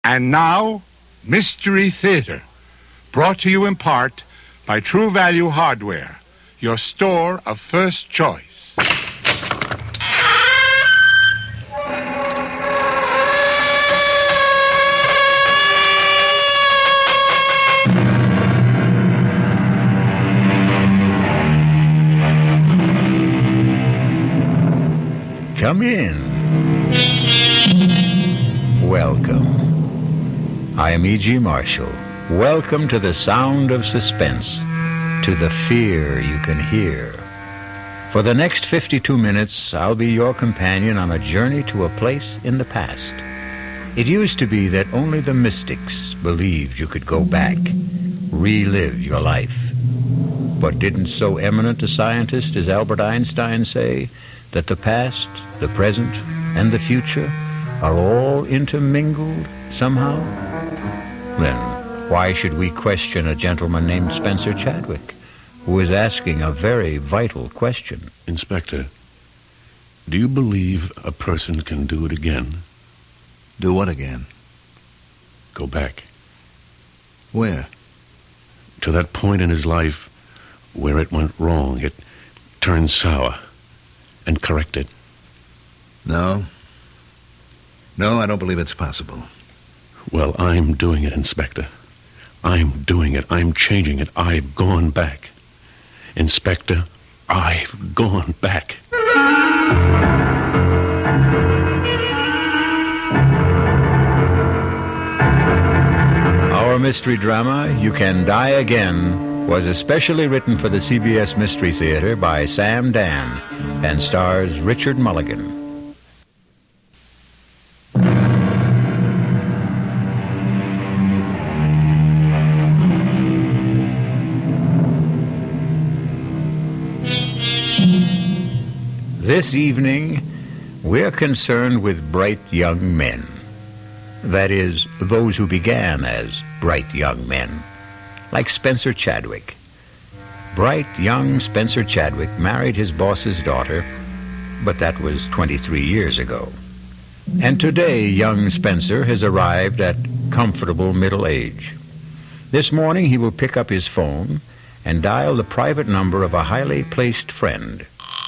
And now, Mystery Theater, brought to you in part by True Value Hardware, your store of first choice. Come in. Welcome. I am E.G. Marshall. Welcome to the sound of suspense, to the fear you can hear. For the next 52 minutes, I'll be your companion on a journey to a place in the past. It used to be that only the mystics believed you could go back, relive your life. But didn't so eminent a scientist as Albert Einstein say that the past, the present, and the future are all intermingled somehow? Then why should we question a gentleman named Spencer Chadwick, who is asking a very vital question? Inspector, do you believe a person can do it again? Do what again? Go back. Where? To that point in his life where it went wrong, it turned sour, and correct it. No. No, I don't believe it's possible. Well, I'm doing it, Inspector. I'm doing it. I'm changing it. I've gone back. Inspector, I've gone back. Our mystery drama, You Can Die Again, was especially written for the CBS Mystery Theater by Sam Dan and stars Richard Mulligan. This evening, we're concerned with bright young men. That is, those who began as bright young men, like Spencer Chadwick. Bright young Spencer Chadwick married his boss's daughter, but that was 23 years ago. And today, young Spencer has arrived at comfortable middle age. This morning, he will pick up his phone and dial the private number of a highly placed friend.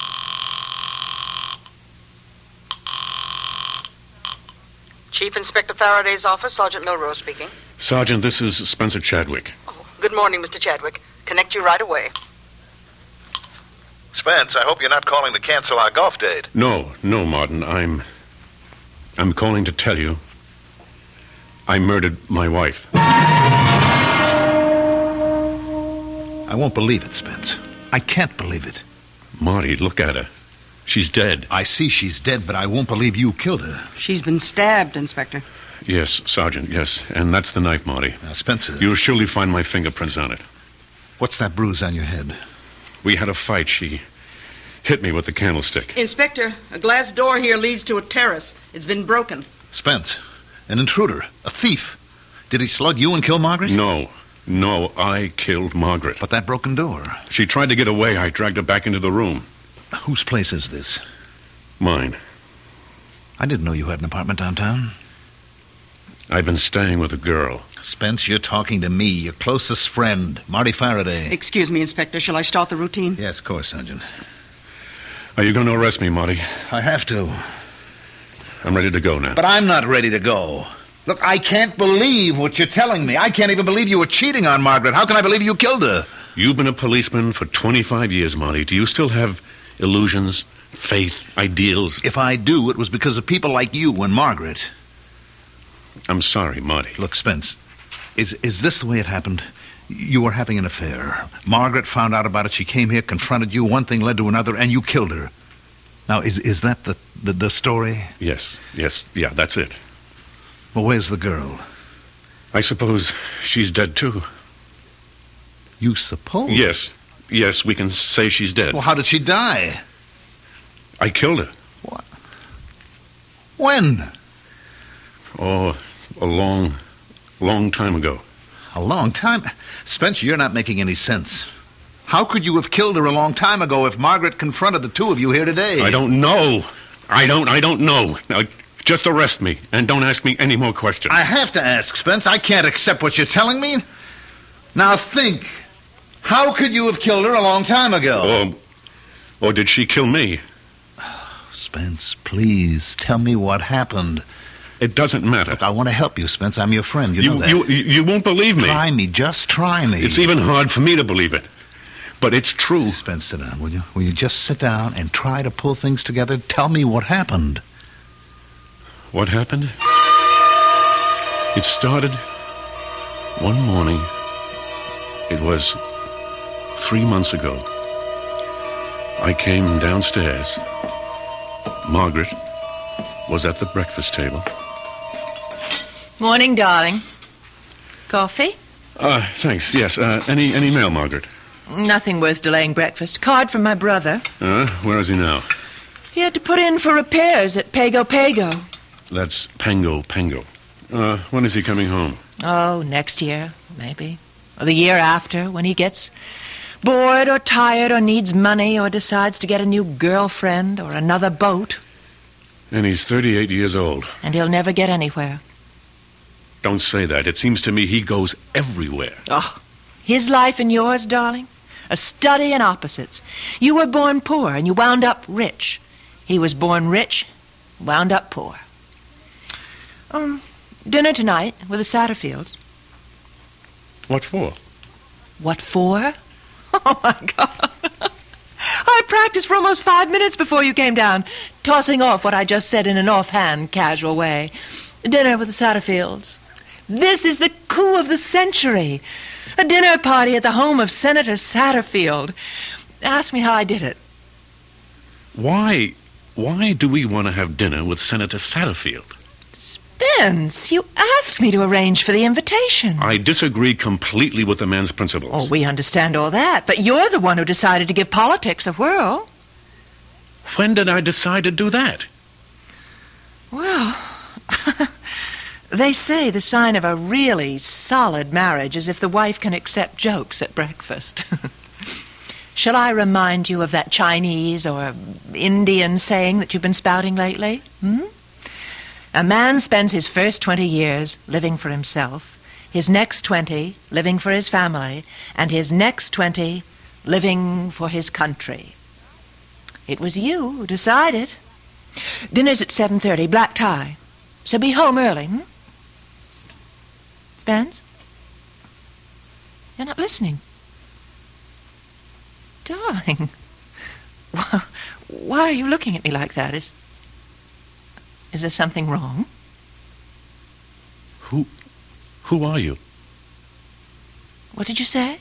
Chief Inspector Faraday's office, Sergeant Milrose speaking. Sergeant, this is Spencer Chadwick. Oh, good morning, Mr. Chadwick. Connect you right away. Spence, I hope you're not calling to cancel our golf date. No, Martin. I'm calling to tell you I murdered my wife. I won't believe it, Spence. I can't believe it. Marty, look at her. She's dead. I see she's dead, but I won't believe you killed her. She's been stabbed, Inspector. Yes, Sergeant, yes. And that's the knife, Marty. Now, Spencer... You'll surely find my fingerprints on it. What's that bruise on your head? We had a fight. She hit me with the candlestick. Inspector, a glass door here leads to a terrace. It's been broken. Spence, an intruder, a thief. Did he slug you and kill Margaret? No, I killed Margaret. But that broken door... She tried to get away. I dragged her back into the room. Whose place is this? Mine. I didn't know you had an apartment downtown. I've been staying with a girl. Spence, you're talking to me, your closest friend, Marty Faraday. Excuse me, Inspector. Shall I start the routine? Yes, of course, Sergeant. Are you going to arrest me, Marty? I have to. I'm ready to go now. But I'm not ready to go. Look, I can't believe what you're telling me. I can't even believe you were cheating on Margaret. How can I believe you killed her? You've been a policeman for 25 years, Marty. Do you still have illusions, faith, ideals? If I do, it was because of people like you and Margaret. I'm sorry, Marty. Look, Spence, is this the way it happened? You were having an affair. Margaret found out about it. She came here, confronted you. One thing led to another, and you killed her. Now, is that the story? Yes, yeah, that's it. Well, where's the girl? I suppose she's dead, too. You suppose? Yes, we can say she's dead. Well, how did she die? I killed her. What? When? Oh, a long time ago. A long time? Spencer, you're not making any sense. How could you have killed her a long time ago if Margaret confronted the two of you here today? I don't know. I don't know. Now, Just arrest me, and don't ask me any more questions. I have to ask, Spence. I can't accept what you're telling me. Now think. How could you have killed her a long time ago? Or did she kill me? Spence, please, tell me what happened. It doesn't matter. Look, I want to help you, Spence. I'm your friend. You know that. You won't believe me. Try me. Just try me. It's even hard for me to believe it. But it's true. Spence, sit down, will you? Will you just sit down and try to pull things together? Tell me what happened. What happened? It started one morning. It was 3 months ago. I came downstairs. Margaret was at the breakfast table. Morning, darling. Coffee? Thanks, yes. Any mail, Margaret? Nothing worth delaying breakfast. Card from my brother. Where is he now? He had to put in for repairs at Pago Pago. That's Pango. When is he coming home? Oh, next year, maybe. Or the year after, when he gets bored or tired or needs money or decides to get a new girlfriend or another boat. And he's 38 years old. And he'll never get anywhere. Don't say that. It seems to me he goes everywhere. Oh, his life and yours, darling? A study in opposites. You were born poor and you wound up rich. He was born rich, wound up poor. Dinner tonight with the Satterfields. What for? What for? Oh, my God. I practiced for almost 5 minutes before you came down, tossing off what I just said in an offhand, casual way. Dinner with the Satterfields. This is the coup of the century. A dinner party at the home of Senator Satterfield. Ask me how I did it. Why do we want to have dinner with Senator Satterfield? Spence, you asked me to arrange for the invitation. I disagree completely with the man's principles. Oh, we understand all that, but you're the one who decided to give politics a whirl. When did I decide to do that? Well, they say the sign of a really solid marriage is if the wife can accept jokes at breakfast. Shall I remind you of that Chinese or Indian saying that you've been spouting lately? A man spends his first 20 years living for himself, his next 20 living for his family, and his next 20 living for his country. It was you who decided. Dinner's at 7:30, black tie. So be home early, Spence? You're not listening. Darling, why are you looking at me like that? Is there something wrong? Who are you? What did you say?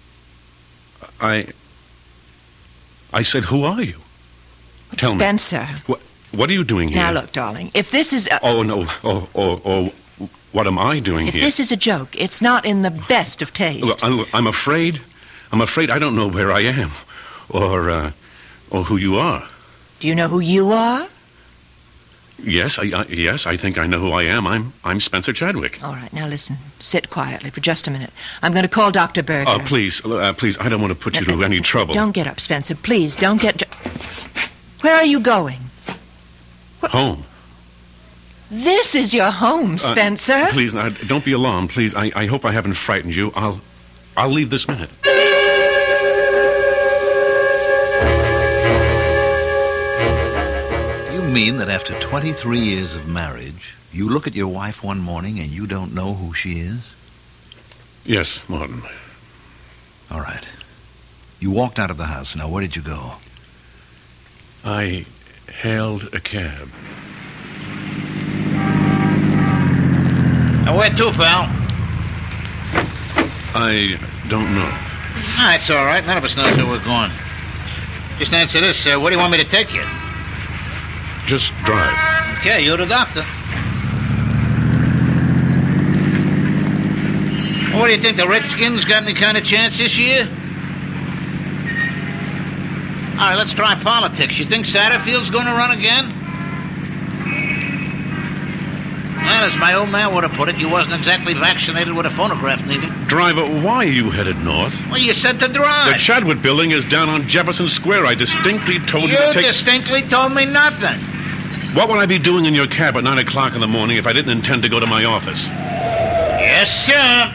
I said, who are you? Tell Spencer. me. What are you doing here? Now, look, darling, if this is Oh, no. Oh, what am I doing here? If this is a joke, it's not in the best of taste. Look, I'm afraid I don't know where I am or who you are. Do you know who you are? Yes, I think I know who I am. I'm Spencer Chadwick. All right, now listen. Sit quietly for just a minute. I'm going to call Dr. Berger. Please, I don't want to put you to any trouble. Don't get up, Spencer. Please, don't get... Where are you going? Home. This is your home, Spencer. Please, now, don't be alarmed. Please, I hope I haven't frightened you. I'll leave this minute. You mean that after 23 years of marriage, you look at your wife one morning and you don't know who she is? Yes, Martin. All right. You walked out of the house. Now, where did you go? I hailed a cab. Now, where to, pal? I don't know. That's all right. None of us knows where we're going. Just answer this. Where do you want me to take you? Just drive. Okay, you're the doctor. What do you think, the Redskins got any kind of chance this year? All right, let's try politics. You think Satterfield's going to run again? Well, as my old man would have put it, you wasn't exactly vaccinated with a phonograph neither. Driver, why are you headed north? Well, you said to drive. The Chadwick building is down on Jefferson Square. I distinctly told you to take... You distinctly told me nothing. What would I be doing in your cab at 9 o'clock in the morning if I didn't intend to go to my office? Yes, sir.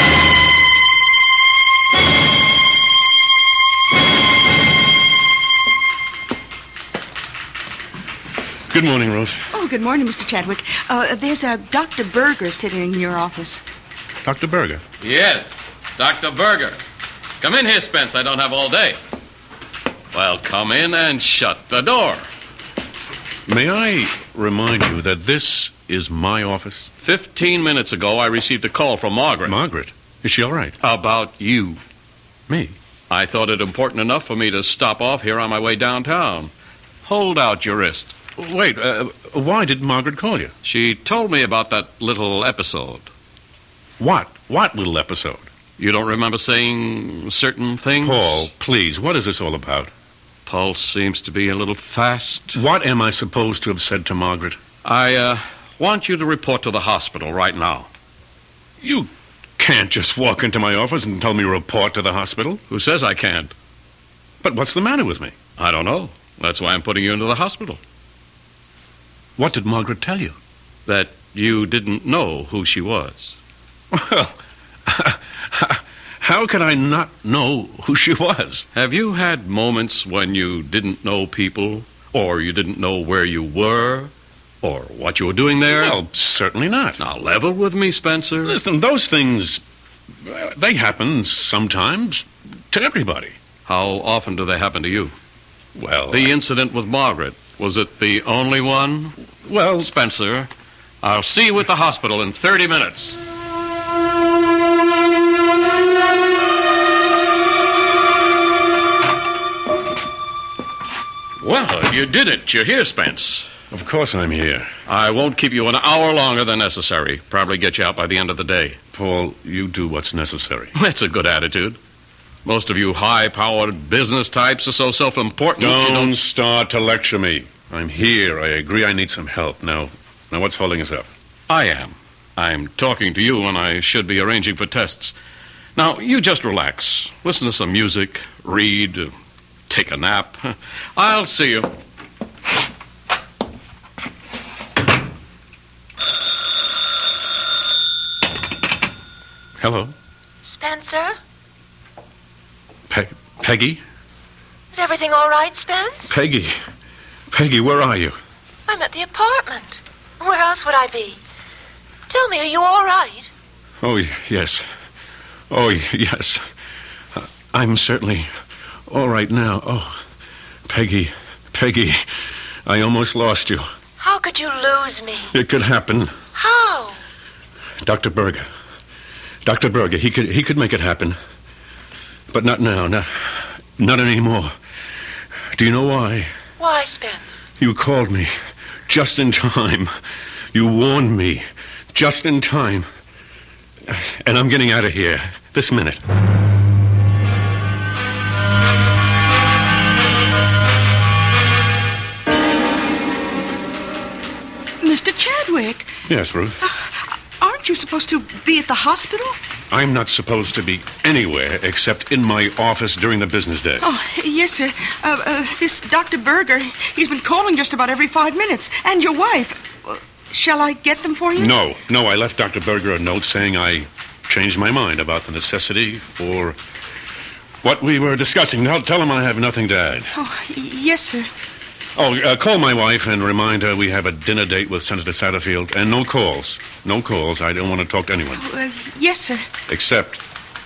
Good morning, Rose. Oh, good morning, Mr. Chadwick. There's a Dr. Berger sitting in your office. Dr. Berger. Yes, Dr. Berger. Come in here, Spence. I don't have all day. Well, come in and shut the door. May I remind you that this is my office? 15 minutes ago, I received a call from Margaret. Margaret? Is she all right? About you. Me? I thought it important enough for me to stop off here on my way downtown. Hold out your wrist. Wait, why did Margaret call you? She told me about that little episode. What? What little episode? You don't remember saying certain things? Paul, please, what is this all about? Pulse seems to be a little fast. What am I supposed to have said to Margaret? I want you to report to the hospital right now. You can't just walk into my office and tell me to report to the hospital. Who says I can't? But what's the matter with me? I don't know. That's why I'm putting you into the hospital. What did Margaret tell you? That you didn't know who she was. Well, how could I not know who she was? Have you had moments when you didn't know people, or you didn't know where you were, or what you were doing there? Well, certainly not. Now, level with me, Spencer. Listen, those things, they happen sometimes to everybody. How often do they happen to you? Well, The incident with Margaret, was it the only one? well, Spencer, I'll see you at the hospital in 30 minutes. Well, you did it. You're here, Spence. of course I'm here. I won't keep you an hour longer than necessary. Probably get you out by the end of the day. Paul, you do what's necessary. That's a good attitude. Most of you high-powered business types are so self-important that you Don't don't... start to lecture me. I'm here. I agree I need some help. Now what's holding us up? I am. I'm talking to you when I should be arranging for tests. Now, you just relax. Listen to some music, read, take a nap. I'll see you. Hello? Spencer? Peggy? Is everything all right, Spence? Peggy, where are you? I'm at the apartment. Where else would I be? Tell me, are you all right? Oh, yes. Oh, yes. I'm certainly all right now. Oh, Peggy, I almost lost you. How could you lose me? It could happen. How? Dr. Berger, he could make it happen. But not now, not anymore. Do you know why? Why, Spence? You called me just in time. You warned me just in time. And I'm getting out of here this minute. Mr. Chadwick, Yes, Ruth. aren't you supposed to be at the hospital? I'm not supposed to be anywhere except in my office during the business day. Oh, yes, sir. This Dr. Berger, he's been calling just about every 5 minutes. And your wife. Shall I get them for you? No, I left Dr. Berger a note saying I changed my mind about the necessity for what we were discussing. Now, tell him I have nothing to add. Oh, yes, sir. Oh, call my wife and remind her we have a dinner date with Senator Satterfield. And no calls. No calls. I don't want to talk to anyone. Yes, sir. Except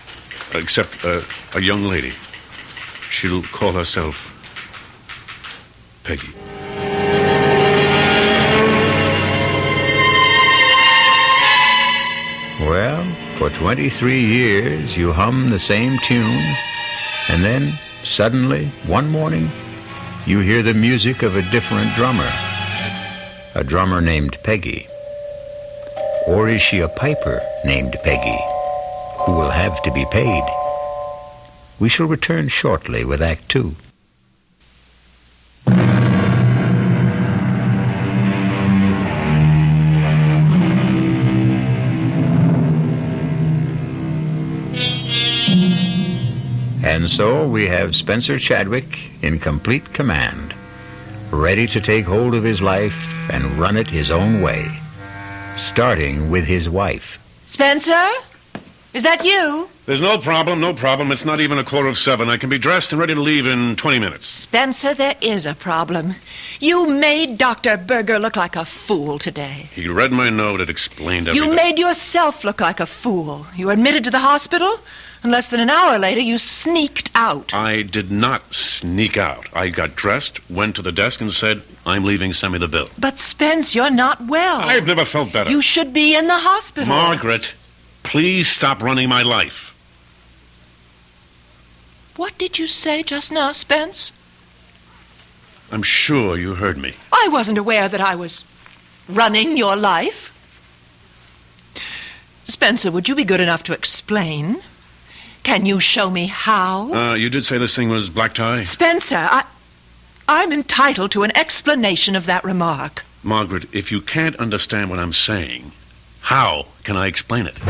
a young lady. She'll call herself Peggy. Well, for 23 years you hum the same tune, and then, suddenly, one morning, you hear the music of a different drummer. A drummer named Peggy. Or is she a piper named Peggy, who will have to be paid? We shall return shortly with Act 2. And so we have Spencer Chadwick in complete command, ready to take hold of his life and run it his own way, starting with his wife. Spencer? Is that you? There's no problem. It's not even 6:45. I can be dressed and ready to leave in 20 minutes. Spencer, there is a problem. You made Dr. Berger look like a fool today. He read my note. It explained everything. You made yourself look like a fool. You were admitted to the hospital, and less than an hour later, you sneaked out. I did not sneak out. I got dressed, went to the desk, and said, I'm leaving. Send me the bill. But, Spence, you're not well. I've never felt better. You should be in the hospital. Margaret, please stop running my life. What did you say just now, Spence? I'm sure you heard me. I wasn't aware that I was running your life. Spencer, would you be good enough to explain? Can you show me how? You did say this thing was black tie? Spencer, I'm entitled to an explanation of that remark. Margaret, if you can't understand what I'm saying, how can I explain it?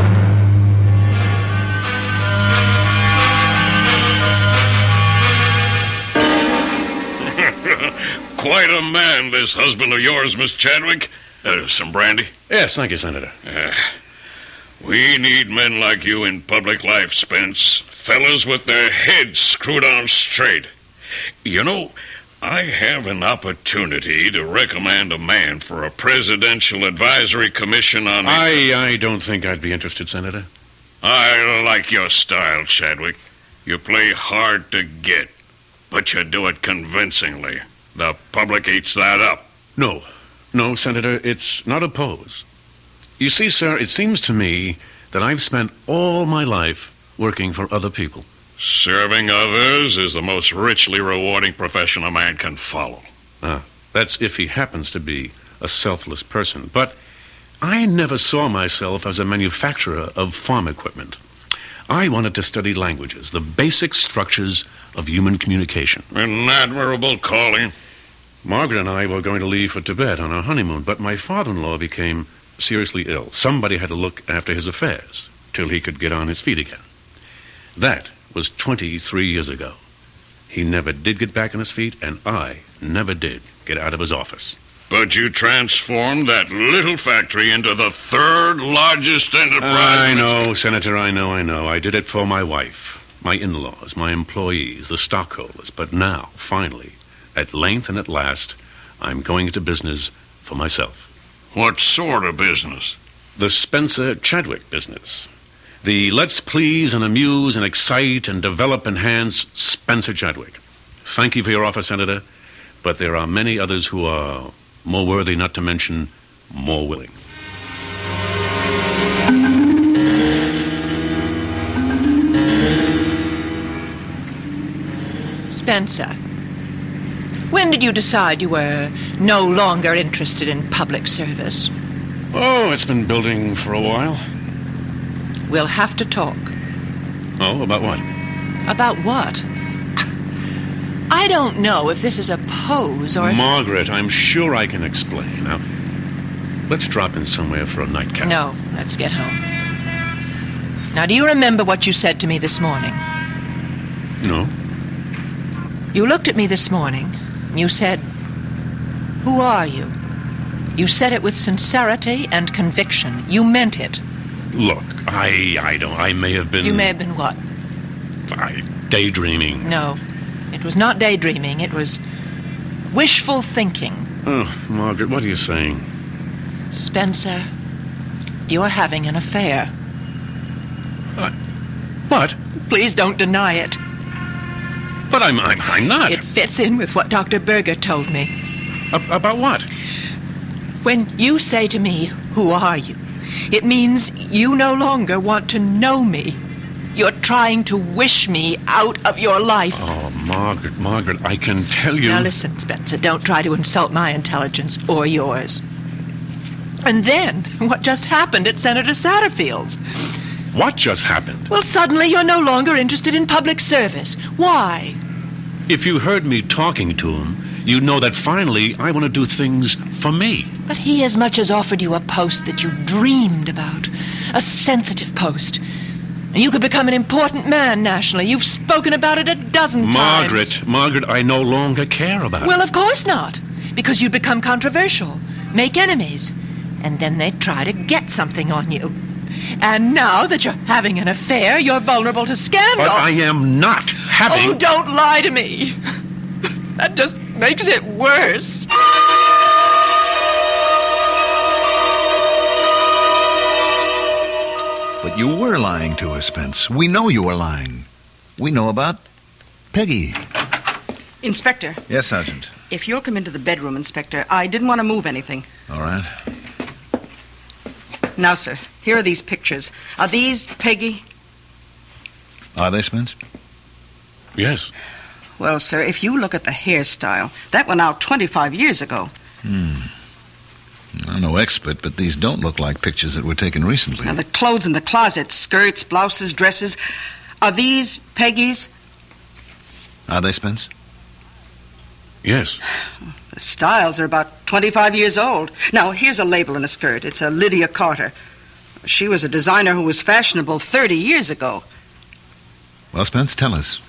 Quite a man, this husband of yours, Miss Chadwick. Some brandy? Yes, thank you, Senator. We need men like you in public life, Spence. Fellas with their heads screwed on straight. You know, I have an opportunity to recommend a man for a presidential advisory commission on... I don't think I'd be interested, Senator. I like your style, Chadwick. You play hard to get, but you do it convincingly. The public eats that up. No, Senator, it's not a pose. You see, sir, it seems to me that I've spent all my life working for other people. Serving others is the most richly rewarding profession a man can follow. That's if he happens to be a selfless person. But I never saw myself as a manufacturer of farm equipment. I wanted to study languages, the basic structures of human communication. An admirable calling. Margaret and I were going to leave for Tibet on our honeymoon, but my father-in-law became seriously ill. Somebody had to look after his affairs till he could get on his feet again. That was 23 years ago. He never did get back on his feet, and I never did get out of his office. But you transformed that little factory into the third largest enterprise. I know, Senator, I know. I did it for my wife, my in-laws, my employees, the stockholders. But now, finally, at length and at last, I'm going into business for myself. What sort of business? The Spencer Chadwick business. The let's please and amuse and excite and develop enhance Spencer Chadwick. Thank you for your offer, Senator, but there are many others who are more worthy, not to mention more willing. Spencer, when did you decide you were no longer interested in public service? Oh, it's been building for a while. We'll have to talk. Oh, about what? About what? I don't know if this is a pose or... Margaret, I'm sure I can explain. Now, let's drop in somewhere for a nightcap. No, let's get home. Now, do you remember what you said to me this morning? No. You looked at me this morning, and you said, "Who are you?" You said it with sincerity and conviction. You meant it. Look, I may have been... You may have been what? Daydreaming. No, it was not daydreaming. It was wishful thinking. Oh, Margaret, what are you saying? Spencer, you're having an affair. What? Please don't deny it. But I'm not. It fits in with what Dr. Berger told me. About what? When you say to me, "Who are you?" it means you no longer want to know me. You're trying to wish me out of your life. Oh, Margaret, I can tell you... Now listen, Spencer, don't try to insult my intelligence or yours. And then, what just happened at Senator Satterfield's? What just happened? Well, suddenly you're no longer interested in public service. Why? If you heard me talking to him, you know that finally I want to do things for me. But he as much as offered you a post that you dreamed about. A sensitive post. And you could become an important man nationally. You've spoken about it a dozen times. Margaret, I no longer care about it. Well, of course not. Because you'd become controversial. make enemies, and then they'd try to get something on you. And now that you're having an affair, you're vulnerable to scandal. But I am not having... Oh, don't lie to me. That just makes it worse. But you were lying to her, Spence. We know you were lying. We know about Peggy. Inspector. Yes, Sergeant. If you'll come into the bedroom, Inspector, I didn't want to move anything. All right. Now, sir, here are these pictures. Are these Peggy? Are they, Spence? Yes. Well, sir, if you look at the hairstyle, that went out 25 years ago. I'm no expert, but these don't look like pictures that were taken recently. Now, the clothes in the closet, skirts, blouses, dresses, are these Peggy's? Are they, Spence? Yes. The styles are about 25 years old. Now, here's a label in a skirt. It's a Lydia Carter. She was a designer who was fashionable 30 years ago. Well, Spence, tell us.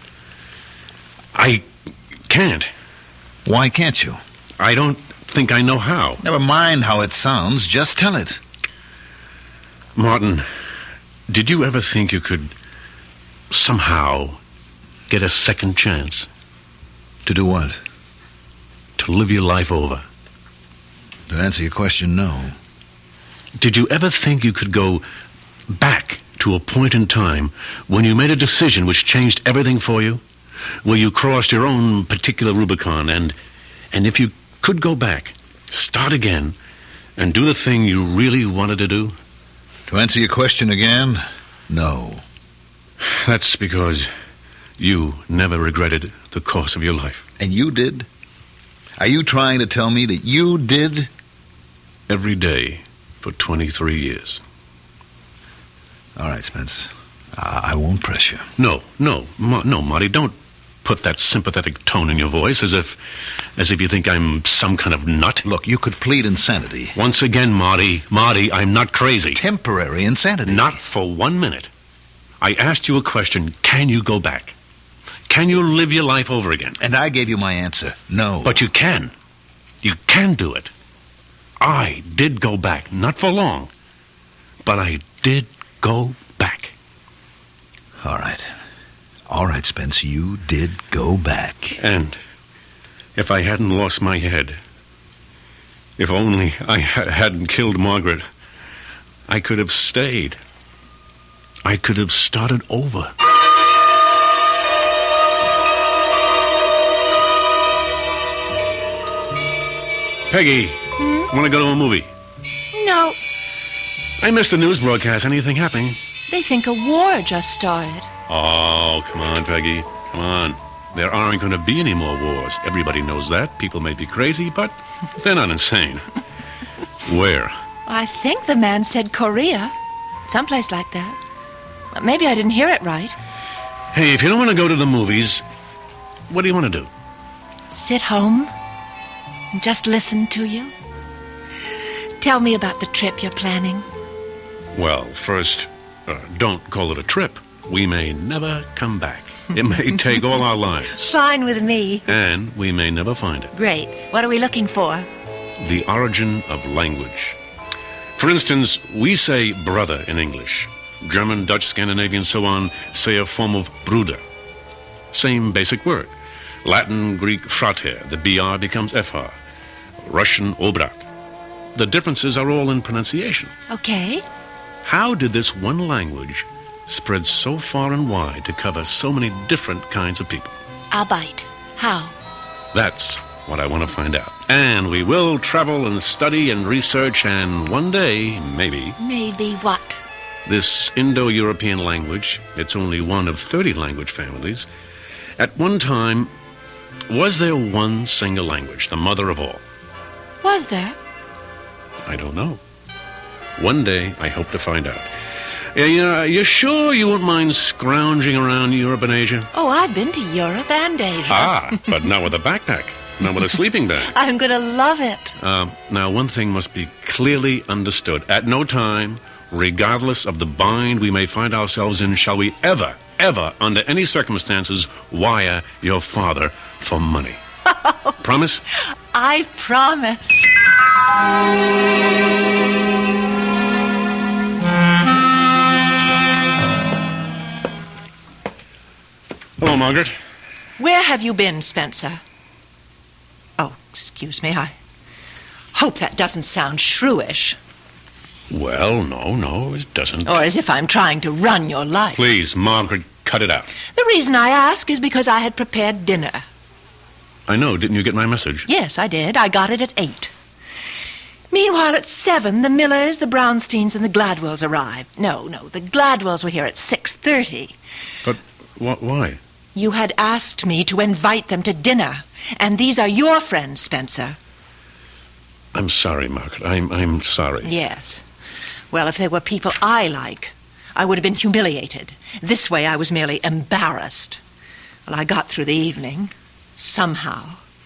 I can't. Why can't you? I don't think I know how. Never mind how it sounds. Just tell it. Martin, did you ever think you could somehow get a second chance? To do what? To live your life over. To answer your question, no. Did you ever think you could go back to a point in time when you made a decision which changed everything for you? Where you crossed your own particular Rubicon, and if you could go back, start again, and do the thing you really wanted to do? To answer your question again, no. That's because you never regretted the course of your life. And you did? Are you trying to tell me that you did? Every day for 23 years. All right, Spence. I won't press you. No, Marty, don't put that sympathetic tone in your voice as if you think I'm some kind of nut. Look, you could plead insanity. Once again, Marty, I'm not crazy. Temporary insanity. Not for 1 minute. I asked you a question. Can you go back? Can you live your life over again? And I gave you my answer. No. But you can. You can do it. I did go back. Not for long. But I did go back. All right. All right, Spence, you did go back. And if I hadn't lost my head, if only I hadn't killed Margaret, I could have stayed. I could have started over. Peggy, want to go to a movie? No. I missed the news broadcast. Anything happening? They think a war just started. Oh, come on, Peggy. Come on. There aren't going to be any more wars. Everybody knows that. People may be crazy, but they're not insane. Where? I think the man said Korea. Someplace like that. Maybe I didn't hear it right. Hey, if you don't want to go to the movies, what do you want to do? Sit home and just listen to you. Tell me about the trip you're planning. Well, first, don't call it a trip. We may never come back. It may take all our lives. Fine with me. And we may never find it. Great. What are we looking for? The origin of language. For instance, we say brother in English. German, Dutch, Scandinavian, so on, say a form of bruder. Same basic word. Latin, Greek, frater. The BR becomes FR. Russian, obrat. The differences are all in pronunciation. Okay. How did this one language spread so far and wide to cover so many different kinds of people? I'll bite. How? That's what I want to find out. And we will travel and study and research, and one day, maybe... Maybe what? This Indo-European language, it's only one of 30 language families. At one time, was there one single language, the mother of all? Was there? I don't know. One day, I hope to find out. You sure you won't mind scrounging around Europe and Asia? Oh, I've been to Europe and Asia. Ah, but not with a backpack. Not with a sleeping bag. I'm going to love it. Now, one thing must be clearly understood. At no time, regardless of the bind we may find ourselves in, shall we ever, under any circumstances, wire your father for money. Promise? I promise. Hello, Margaret. Where have you been, Spencer? Oh, excuse me. I hope that doesn't sound shrewish. Well, no, it doesn't. Or as if I'm trying to run your life. Please, Margaret, cut it out. The reason I ask is because I had prepared dinner. I know. Didn't you get my message? Yes, I did. I got it at 8. Meanwhile, at 7, the Millers, the Brownsteins, and the Gladwells arrived. No, the Gladwells were here at 6:30. But why? You had asked me to invite them to dinner. And these are your friends, Spencer. I'm sorry, Margaret. I'm sorry. Yes. Well, if they were people I like, I would have been humiliated. This way, I was merely embarrassed. Well, I got through the evening. Somehow.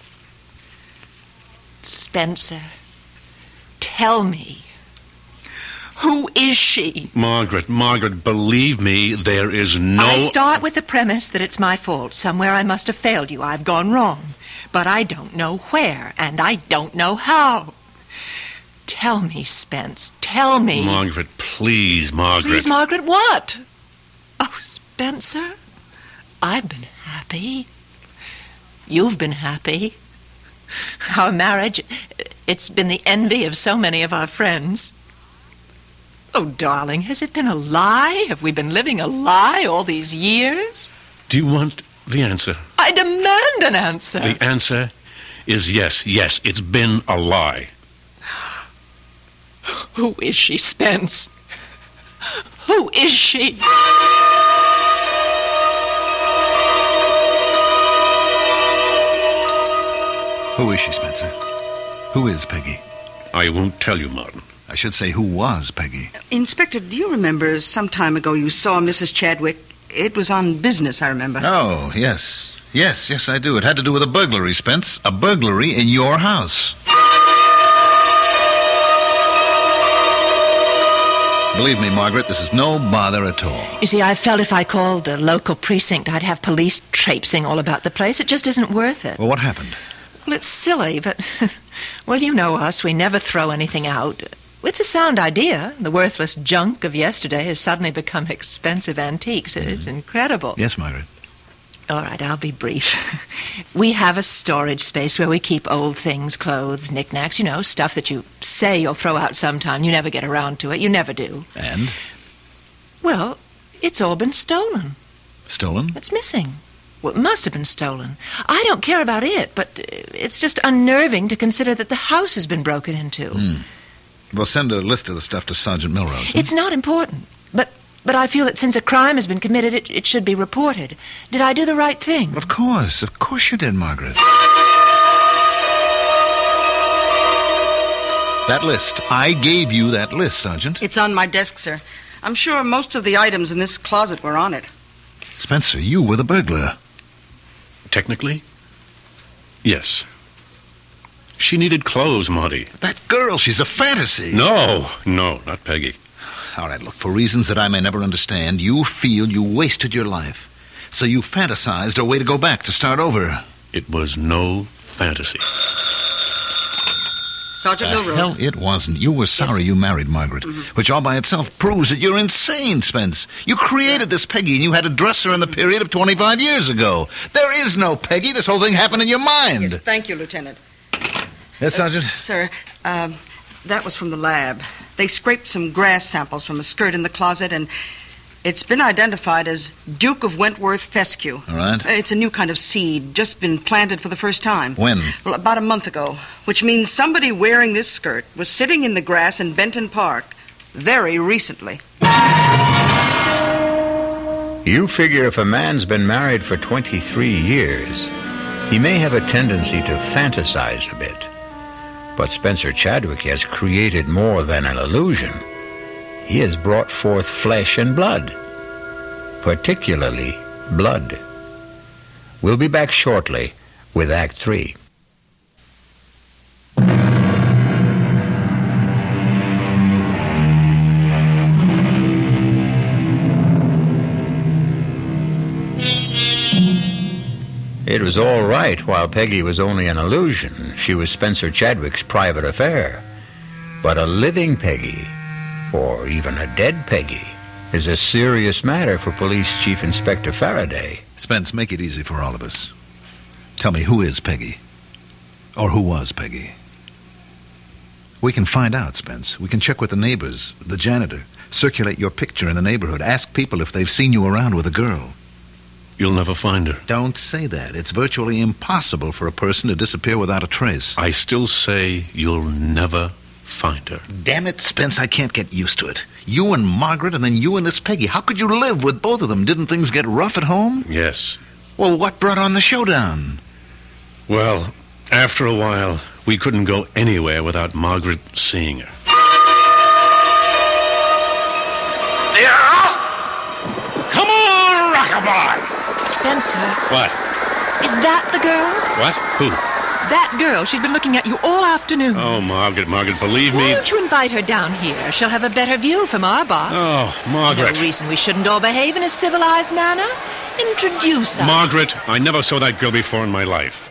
Spencer, tell me. Who is she? Margaret, believe me, there is no... I start with the premise that it's my fault. Somewhere I must have failed you. I've gone wrong. But I don't know where, and I don't know how. Tell me, Spence. Tell me. Margaret, please, Margaret. Please, Margaret, what? Oh, Spencer, I've been happy. You've been happy. Our marriage, it's been the envy of so many of our friends. Oh, darling, has it been a lie? Have we been living a lie all these years? Do you want the answer? I demand an answer. The answer is yes, it's been a lie. Who is she, Spence? Who is she? Who is she, Spencer? Who is Peggy? I won't tell you, Martin. I should say, who was Peggy? Inspector, do you remember some time ago you saw Mrs. Chadwick? It was on business, I remember. Oh, yes. Yes, I do. It had to do with a burglary, Spence. A burglary in your house. Believe me, Margaret, this is no bother at all. You see, I felt if I called the local precinct, I'd have police traipsing all about the place. It just isn't worth it. Well, what happened? Well, it's silly, but, well, you know us. We never throw anything out. It's a sound idea. The worthless junk of yesterday has suddenly become expensive antiques. It's incredible. Yes, Margaret. All right, I'll be brief. We have a storage space where we keep old things, clothes, knickknacks, you know, stuff that you say you'll throw out sometime. You never get around to it. You never do. And? Well, it's all been stolen. Stolen? It's missing. Well, it must have been stolen. I don't care about it, but it's just unnerving to consider that the house has been broken into. Well, send a list of the stuff to Sergeant Milrose. It's not important, but I feel that since a crime has been committed, it should be reported. Did I do the right thing? Of course you did, Margaret. That list. I gave you that list, Sergeant. It's on my desk, sir. I'm sure most of the items in this closet were on it. Spencer, you were the burglar. Technically, yes. She needed clothes, Marty. That girl, she's a fantasy. No, not Peggy. All right, look, for reasons that I may never understand, you feel you wasted your life. So you fantasized a way to go back, to start over. It was no fantasy. Sergeant Milrose. Hell, it wasn't. You were sorry you married Margaret, which all by itself proves that you're insane, Spence. You created this Peggy, and you had to dress her in the period of 25 years ago. There is no Peggy. This whole thing happened in your mind. Yes, thank you, Lieutenant. Yes, Sergeant? Sir, that was from the lab. They scraped some grass samples from a skirt in the closet, and it's been identified as Duke of Wentworth fescue. All right. It's a new kind of seed, just been planted for the first time. When? Well, about a month ago, which means somebody wearing this skirt was sitting in the grass in Benton Park very recently. You figure if a man's been married for 23 years, he may have a tendency to fantasize a bit. But Spencer Chadwick has created more than an illusion. He has brought forth flesh and blood, particularly blood. We'll be back shortly with Act 3. It was all right while Peggy was only an illusion. She was Spencer Chadwick's private affair. But a living Peggy, or even a dead Peggy, is a serious matter for Police Chief Inspector Faraday. Spence, make it easy for all of us. Tell me, who is Peggy? Or who was Peggy? We can find out, Spence. We can check with the neighbors, the janitor, circulate your picture in the neighborhood, ask people if they've seen you around with a girl. You'll never find her. Don't say that. It's virtually impossible for a person to disappear without a trace. I still say you'll never find her. Damn it, Spence, I can't get used to it. You and Margaret, and then you and this Peggy. How could you live with both of them? Didn't things get rough at home? Yes. Well, what brought on the showdown? Well, after a while, we couldn't go anywhere without Margaret seeing her. Yeah? Come on, Rockabye! Spencer, What? is that the girl? What? Who? That girl. She's been looking at you all afternoon. Oh, Margaret, believe Why me. don't you invite her down here? She'll have a better view from our box. Oh, Margaret. No reason we shouldn't all behave in a civilized manner. Introduce us. Margaret, I never saw that girl before in my life.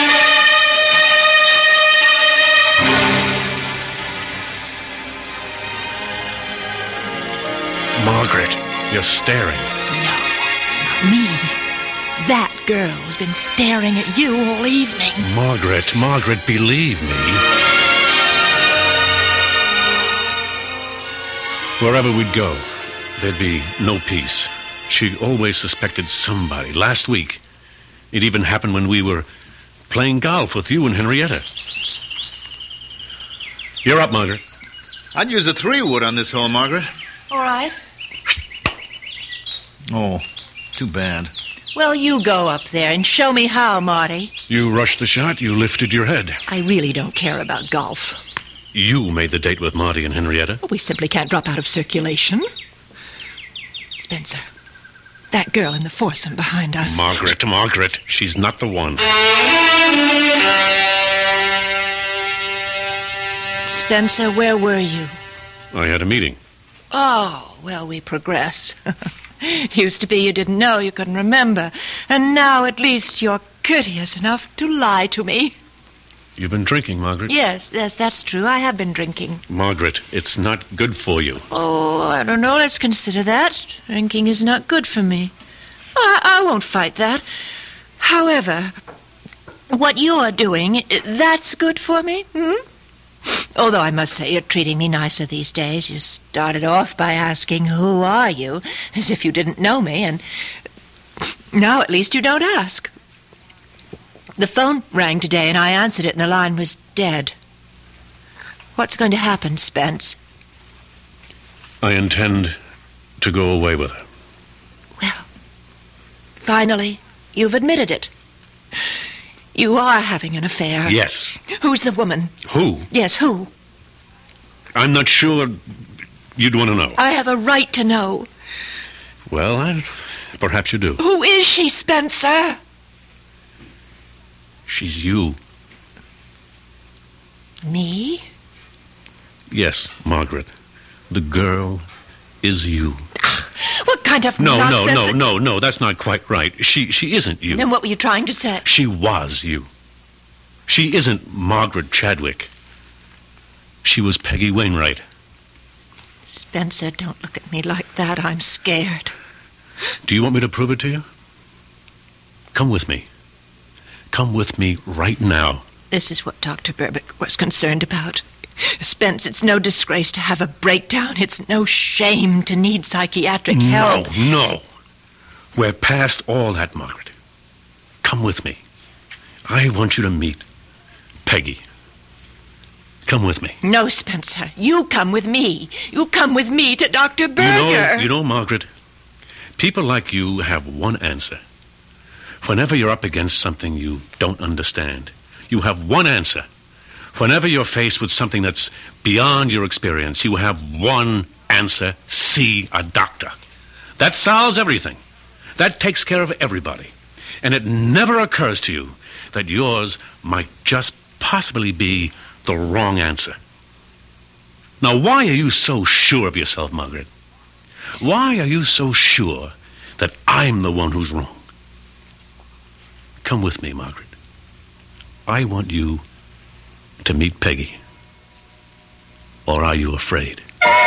Margaret, you're staring. No, not me. That girl's been staring at you all evening. Margaret, believe me. Wherever we'd go, there'd be no peace. She always suspected somebody. Last week, it even happened when we were playing golf with you and Henrietta. You're up, Margaret. I'd use a 3-wood on this hole, Margaret. All right. Oh, too bad. Well, you go up there and show me how, Marty. You rushed the shot. You lifted your head. I really don't care about golf. You made the date with Marty and Henrietta. We simply can't drop out of circulation. Spencer, that girl in the foursome behind us. Margaret, she's not the one. Spencer, where were you? I had a meeting. Oh, well, we progress. Used to be you didn't know, you couldn't remember. And now at least you're courteous enough to lie to me. You've been drinking, Margaret. Yes, that's true. I have been drinking. Margaret, it's not good for you. Oh, I don't know. Let's consider that. Drinking is not good for me. I won't fight that. However, what you're doing, that's good for me, Although I must say you're treating me nicer these days. You started off by asking, who are you? As if you didn't know me, and now at least you don't ask. The phone rang today, and I answered it, and the line was dead. What's going to happen, Spence? I intend to go away with her. Well, finally, you've admitted it. You are having an affair. Yes. Who's the woman? Who? Yes, who? I'm not sure you'd want to know. I have a right to know. Well, perhaps you do. Who is she, Spencer? She's you. Me? Yes, Margaret. The girl is you. What kind of nonsense? No, that's not quite right. She isn't you. Then what were you trying to say? She was you. She isn't Margaret Chadwick. She was Peggy Wainwright. Spencer, don't look at me like that. I'm scared. Do you want me to prove it to you? Come with me. Come with me right now. This is what Dr. Berbick was concerned about. Spence, it's no disgrace to have a breakdown. It's no shame to need psychiatric help. No. We're past all that, Margaret. Come with me. I want you to meet Peggy. Come with me. No, Spencer. You come with me. You come with me to Dr. Berger. You know, Margaret, people like you have one answer. Whenever you're up against something you don't understand, you have one answer. Whenever you're faced with something that's beyond your experience, you have one answer: see a doctor. That solves everything. That takes care of everybody. And it never occurs to you that yours might just possibly be the wrong answer. Now, why are you so sure of yourself, Margaret? Why are you so sure that I'm the one who's wrong? come with me, Margaret. I want you to meet Peggy. Or are you afraid?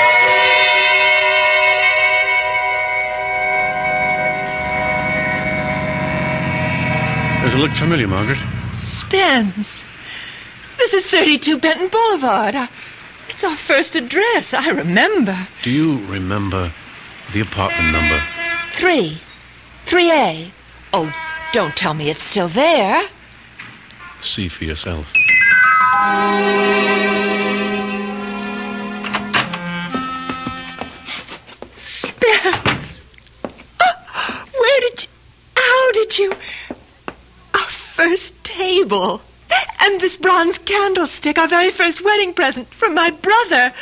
Does it look familiar, Margaret? Spence, this is 32 Benton Boulevard. It's our first address. I remember. Do you remember the apartment number? 3A. Oh, don't tell me it's still there. See for yourself. Spence! Where did you... How did you... Our first table. And this bronze candlestick, our very first wedding present from my brother.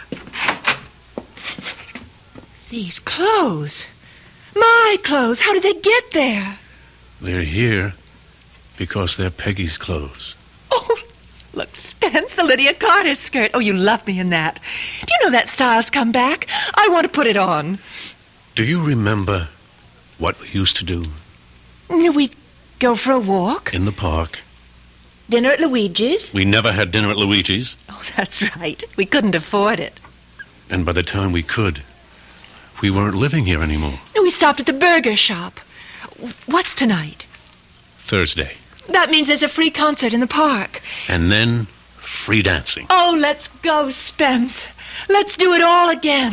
These clothes. My clothes. How did they get there? They're here because they're Peggy's clothes. Oh, look, Spence, the Lydia Carter skirt. Oh, you love me in that. Do you know that style's come back? I want to put it on. Do you remember what we used to do? We'd go for a walk. In the park. Dinner at Luigi's. We never had dinner at Luigi's. Oh, that's right. We couldn't afford it. And by the time we could, we weren't living here anymore. We stopped at the burger shop. What's tonight? Thursday. That means there's a free concert in the park. And then free dancing. Oh, let's go, Spence. Let's do it all again.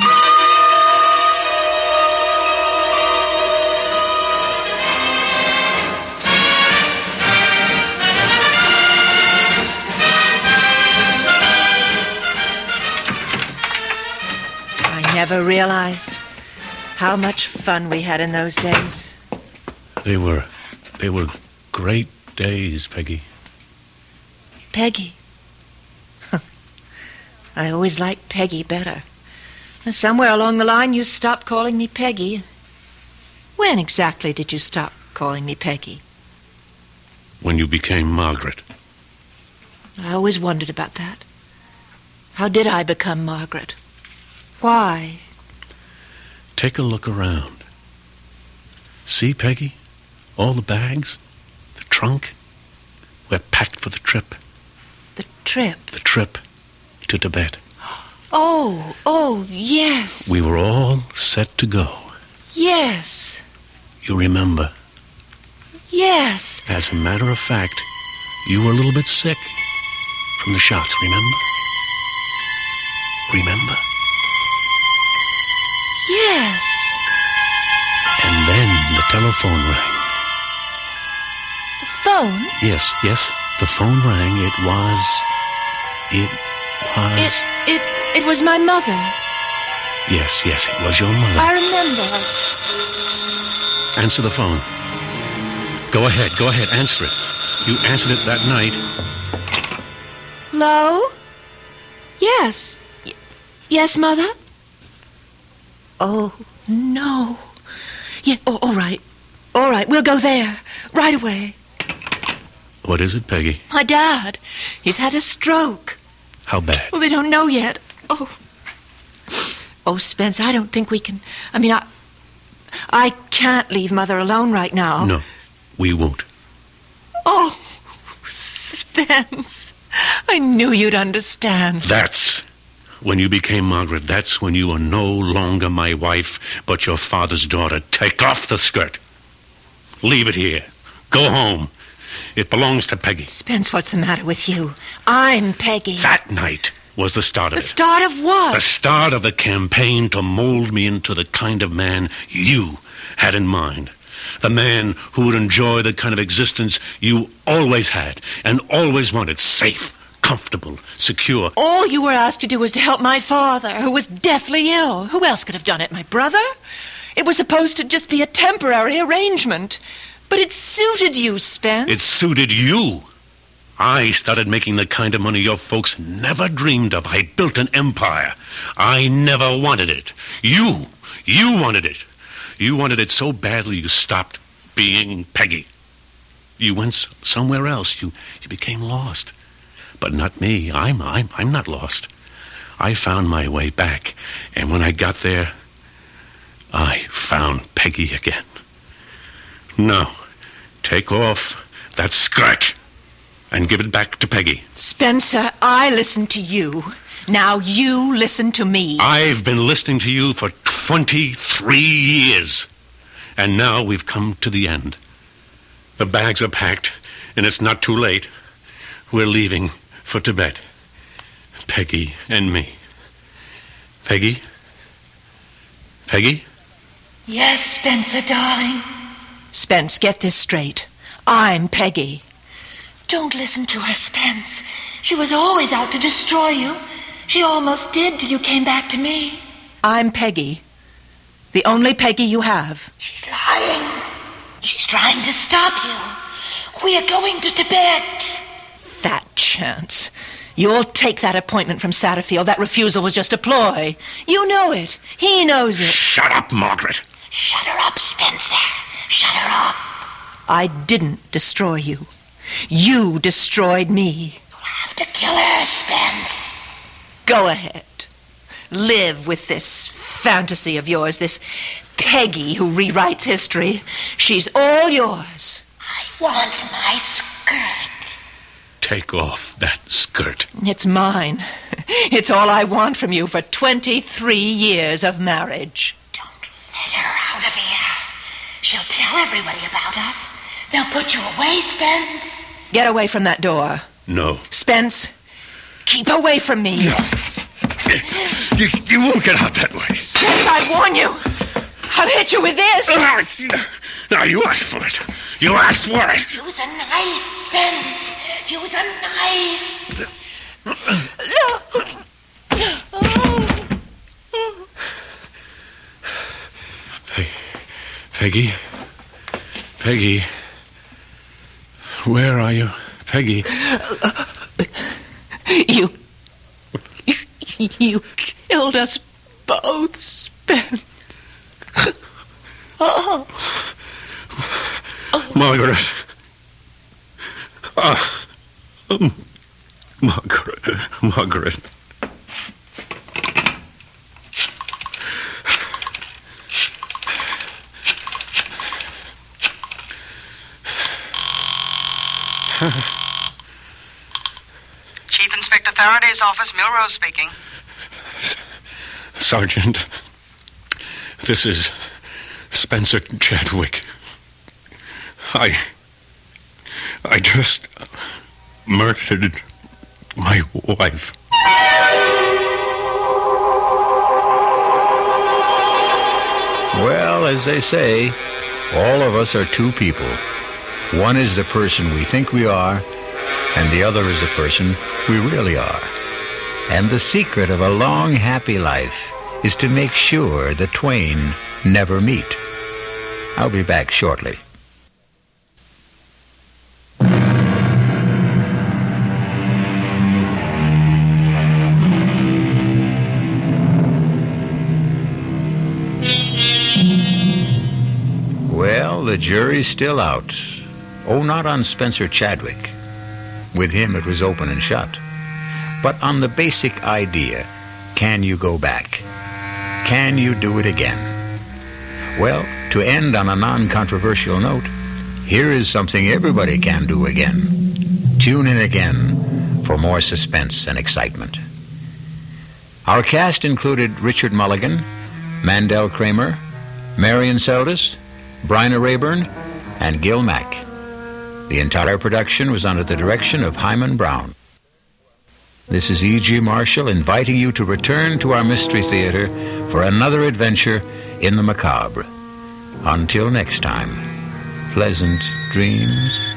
I never realized how much fun we had in those days. They were great days, Peggy. Peggy. I always liked Peggy better. Somewhere along the line you stopped calling me Peggy. When exactly did you stop calling me Peggy? When you became Margaret. I always wondered about that. How did I become Margaret? Why? Take a look around. See, Peggy? All the bags, the trunk. We're packed for the trip. The trip? The trip to Tibet. Oh, yes. We were all set to go. Yes. You remember? Yes. As a matter of fact, you were a little bit sick from the shots, remember? Remember? Yes. And then the telephone rang. The phone? Yes, the phone rang. It was my mother. Yes, it was your mother. I remember. Answer the phone. Go ahead, answer it. You answered it that night. Hello? Yes. Yes, Mother? Oh, no. Yeah, all right. All right, we'll go there. Right away. What is it, Peggy? My dad. He's had a stroke. How bad? Well, they don't know yet. Oh, Spence, I don't think we can... I can't leave Mother alone right now. No, we won't. Oh, Spence. I knew you'd understand. That's when you became Margaret. That's when you were no longer my wife, but your father's daughter. Take off the skirt. Leave it here. Go home. It belongs to Peggy. Spence, what's the matter with you? I'm Peggy. That night was the start of it. The start of what? The start of the campaign to mold me into the kind of man you had in mind. The man who would enjoy the kind of existence you always had and always wanted. Safe, comfortable, secure. All you were asked to do was to help my father, who was deathly ill. Who else could have done it? My brother? It was supposed to just be a temporary arrangement. But it suited you, Spence. It suited you. I started making the kind of money your folks never dreamed of. I built an empire. I never wanted it. You wanted it. You wanted it so badly you stopped being Peggy. You went somewhere else. You became lost. But not me. I'm not lost. I found my way back. And when I got there, I found Peggy again. No. Take off that skirt and give it back to Peggy. Spencer, I listened to you. Now you listen to me. I've been listening to you for 23 years. And now we've come to the end. The bags are packed, and it's not too late. We're leaving for Tibet. Peggy and me. Peggy? Peggy? Yes, Spencer, darling. Spence, get this straight. I'm Peggy. Don't listen to her, Spence. She was always out to destroy you. She almost did till you came back to me. I'm Peggy. The only Peggy you have. She's lying. She's trying to stop you. We are going to Tibet. Fat chance. You'll take that appointment from Satterfield. That refusal was just a ploy. You know it. He knows it. Shut up, Margaret. Shut her up, Spencer. Shut her up. I didn't destroy you. You destroyed me. You'll have to kill her, Spence. Go ahead. Live with this fantasy of yours, this Peggy who rewrites history. She's all yours. I want my skirt. Take off that skirt. It's mine. It's all I want from you for 23 years of marriage. Don't let her out of here. She'll tell everybody about us. They'll put you away, Spence. Get away from that door. No. Spence, keep away from me. No. You won't get out that way. Spence, I warn you. I'll hit you with this. Now, you asked for it. You asked for it. Use a knife, Spence. Use a knife. Peggy? Peggy? Where are you, Peggy? You killed us both, Spence. Oh. Margaret. Margaret. Chief Inspector Faraday's office, Milrose speaking. Sergeant, this is Spencer Chadwick. I just murdered my wife. Well, as they say, all of us are two people. One is the person we think we are, and the other is the person we really are. And the secret of a long, happy life is to make sure the twain never meet. I'll be back shortly. Well, the jury's still out. Oh, not on Spencer Chadwick. With him it was open and shut. But on the basic idea, can you go back? Can you do it again? Well, to end on a non-controversial note, here is something everybody can do again. Tune in again for more suspense and excitement. Our cast included Richard Mulligan, Mandel Kramer, Marion Seldes, Bryna Rayburn, and Gil Mack. The entire production was under the direction of Hyman Brown. This is E.G. Marshall inviting you to return to our Mystery Theater for another adventure in the macabre. Until next time, pleasant dreams.